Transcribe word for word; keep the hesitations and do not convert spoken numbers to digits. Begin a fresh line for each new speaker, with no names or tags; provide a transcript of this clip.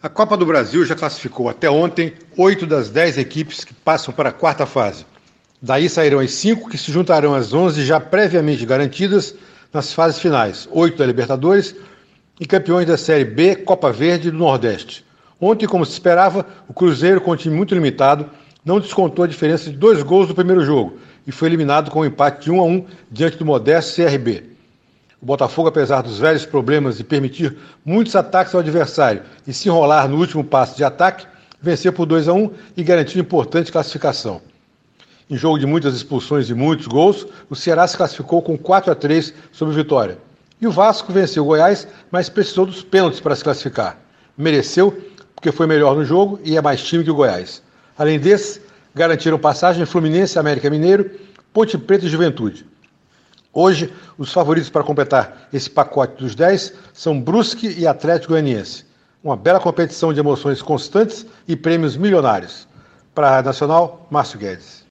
A Copa do Brasil já classificou até ontem oito das dez equipes que passam para a quarta fase. Daí sairão as cinco que se juntarão às onze já previamente garantidas nas fases finais, oito da Libertadores e campeões da Série B, Copa Verde do Nordeste. Ontem, como se esperava, o Cruzeiro, com um time muito limitado, não descontou a diferença de dois gols do primeiro jogo e foi eliminado com um empate de um a um diante do modesto C R B. O Botafogo, apesar dos velhos problemas de permitir muitos ataques ao adversário e se enrolar no último passo de ataque, venceu por dois a um e garantiu importante classificação. Em jogo de muitas expulsões e muitos gols, o Ceará se classificou com quatro a três sobre o Vitória. E o Vasco venceu o Goiás, mas precisou dos pênaltis para se classificar. Mereceu, porque foi melhor no jogo e é mais time que o Goiás. Além desse, garantiram passagem Fluminense, América Mineiro, Ponte Preta e Juventude. Hoje, os favoritos para completar esse pacote dos dez são Brusque e Atlético Goianiense. Uma bela competição de emoções constantes e prêmios milionários. Para a Rádio Nacional, Márcio Guedes.